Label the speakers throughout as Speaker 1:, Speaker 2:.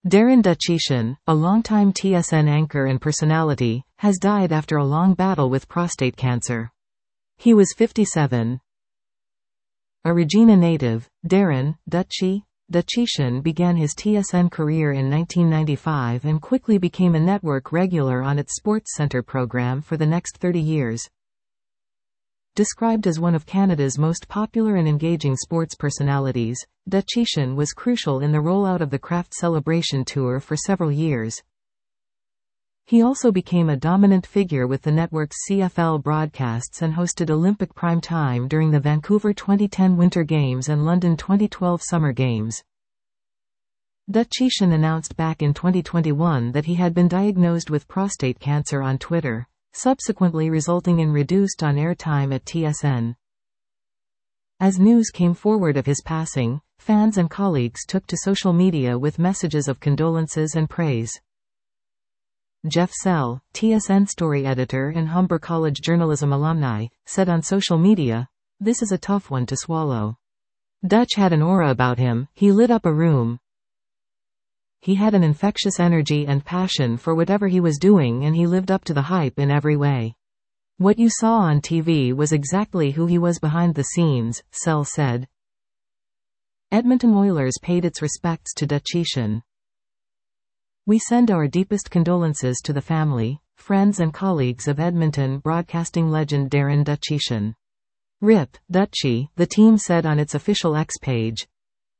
Speaker 1: Darren Dutchyshen, a longtime TSN anchor and personality, has died after a long battle with prostate cancer. He was 57. A Regina native, Darren Dutchyshen began his TSN career in 1995 and quickly became a network regular on its SportsCentre program for the next 30 years. Described as one of Canada's most popular and engaging sports personalities, Dutchyshen was crucial in the rollout of the Kraft Celebration Tour for several years. He also became a dominant figure with the network's CFL broadcasts and hosted Olympic prime time during the Vancouver 2010 Winter Games and London 2012 Summer Games. Dutchyshen announced back in 2021 that he had been diagnosed with prostate cancer on Twitter, subsequently resulting in reduced on-air time at TSN. As news came forward of his passing, fans and colleagues took to social media with messages of condolences and praise. Jeff Sell, TSN story editor and Humber College journalism alumni, said on social media, "This is a tough one to swallow. Dutch had an aura about him, he lit up a room. He had an infectious energy and passion for whatever he was doing, and he lived up to the hype in every way. What you saw on TV was exactly who he was behind the scenes," Sell said. Edmonton Oilers paid its respects to Dutchyshen. "We send our deepest condolences to the family, friends and colleagues of Edmonton broadcasting legend Darren Dutchyshen. RIP, Dutchy," the team said on its official X page.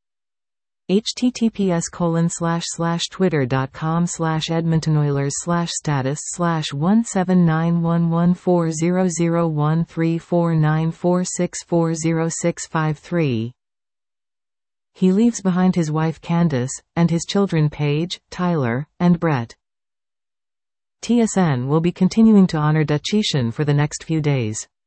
Speaker 1: https://edmontonoilers/status/1791140034946400653. He leaves behind his wife Candace, and his children Paige, Tyler, and Brett. TSN will be continuing to honor Dutchyshen for the next few days.